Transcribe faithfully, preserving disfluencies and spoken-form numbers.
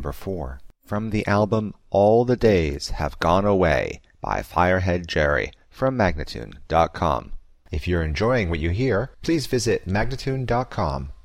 number four, from the album All the Days Have Gone Away by Firehead Jerry from Magnatune dot com. If you're enjoying what you hear, please visit Magnatune dot com